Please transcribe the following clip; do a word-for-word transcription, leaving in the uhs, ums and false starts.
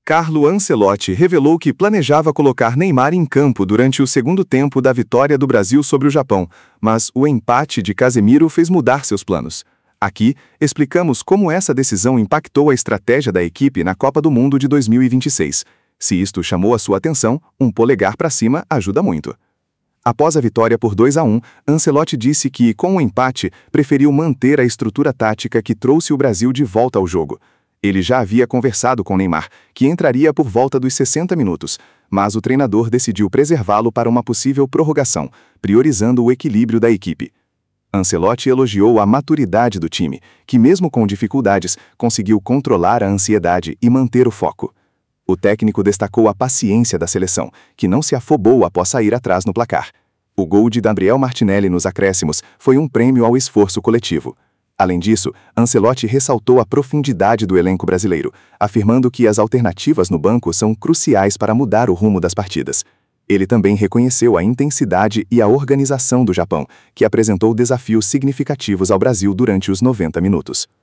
Carlo Ancelotti revelou que planejava colocar Neymar em campo durante o segundo tempo da vitória do Brasil sobre o Japão, mas o empate de Casemiro fez mudar seus planos. Aqui, explicamos como essa decisão impactou a estratégia da equipe na Copa do Mundo de dois mil e vinte e seis. Se isto chamou a sua atenção, um polegar para cima ajuda muito. Após a vitória por dois a um, Ancelotti disse que, com o empate, preferiu manter a estrutura tática que trouxe o Brasil de volta ao jogo. Ele já havia conversado com Neymar, que entraria por volta dos sessenta minutos, mas o treinador decidiu preservá-lo para uma possível prorrogação, priorizando o equilíbrio da equipe. Ancelotti elogiou a maturidade do time, que mesmo com dificuldades, conseguiu controlar a ansiedade e manter o foco. O técnico destacou a paciência da seleção, que não se afobou após sair atrás no placar. O gol de Gabriel Martinelli nos acréscimos foi um prêmio ao esforço coletivo. Além disso, Ancelotti ressaltou a profundidade do elenco brasileiro, afirmando que as alternativas no banco são cruciais para mudar o rumo das partidas. Ele também reconheceu a intensidade e a organização do Japão, que apresentou desafios significativos ao Brasil durante os noventa minutos.